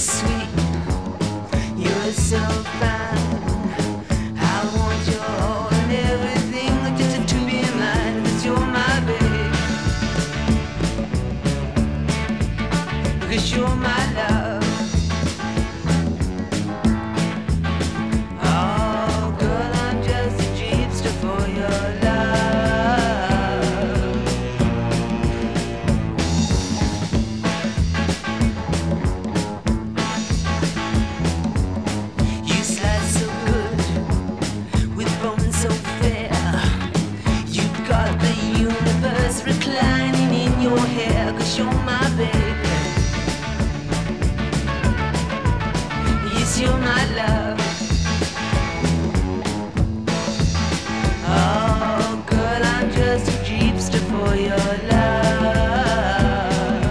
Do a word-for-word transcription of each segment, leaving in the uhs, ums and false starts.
sweet, you're so fine. I want your all and everything, just to be mine, 'cause you're my babe, 'cause you're my love. Oh, girl, I'm just a jeepster for your love. You slide so good with bones so fair. You've got the universe reclining in your hair, 'cause you're my baby. Yes, you're my love. Oh, girl, I'm just a jeepster for your love.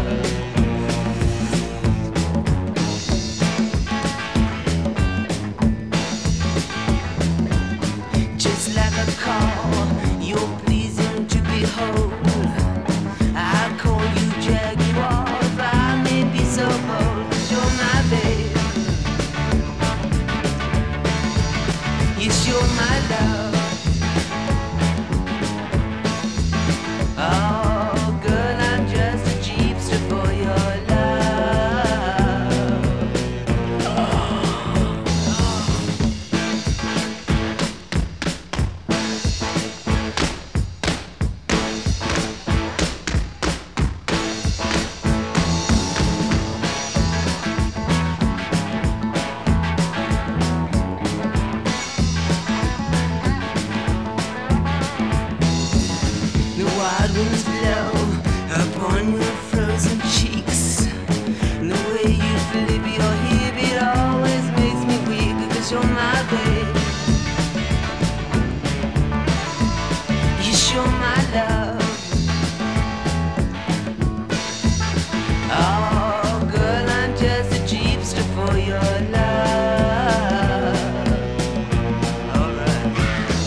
Just like a call, you're pleasing to behold. I call you Jaguar if I may be so bold, 'cause you're my babe. Yes, you're my love. Oh, girl, I'm just a jeepster for your love. The wild winds blow upon your frozen cheeks. And the way you flip your hip, it always makes me weak, 'cause you're my babe. Yes, you're my love. Oh, girl, I'm just a jeepster for your love. Alright.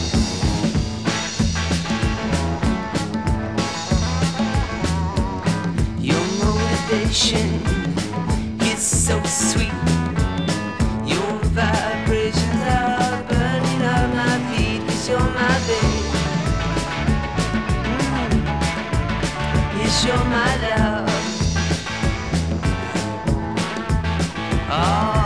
Your motivation is so sweet. Your vibrations are burning up my feet, 'cause you're my babe. Mm. Yes, you're my love. Oh.